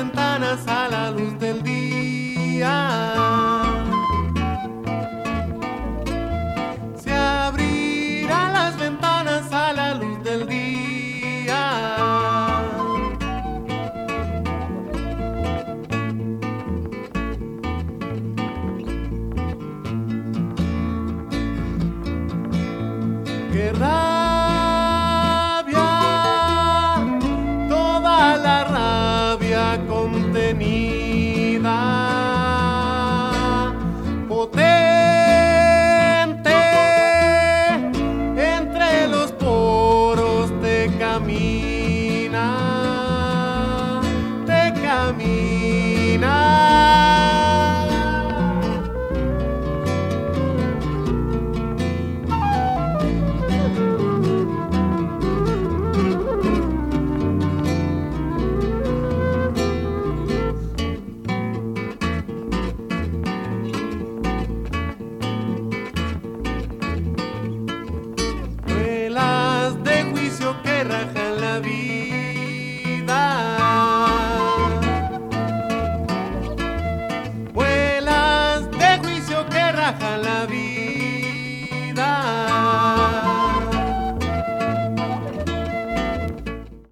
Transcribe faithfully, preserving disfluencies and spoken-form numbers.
ventanas a la luz del día. Se abrirán las ventanas a la luz del día. ¡Qué rabia! Toda la rabia contenida, potente, entre los poros te camina.